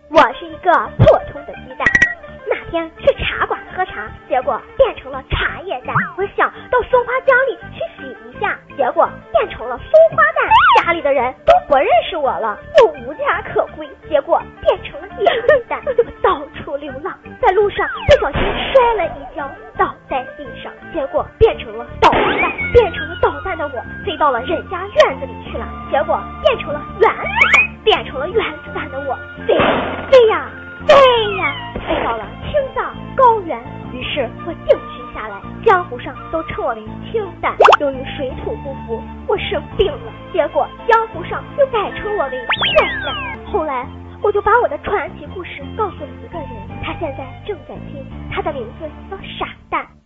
我是一个普通的鸡蛋。那天去茶馆喝茶，结果变成了茶叶蛋。我想到松花江里去洗一下，结果变成了松花蛋。家里的人都不认识我了，又无家可归，结果变成了野蛋。我到处流浪，在路上不小心摔了一跤，倒在地上，结果变成了导弹。变成了导弹的我飞到了人家院子里去了，结果变成了原子弹。变成了原子弹的我飞呀飞到了青藏高原。于是我定居下来，江湖上都称我为青蛋。由于水土不服，我生病了，结果江湖上又改称我为蛋蛋。后来我就把我的传奇故事告诉了一个人，他现在正在听，他的名字叫傻蛋。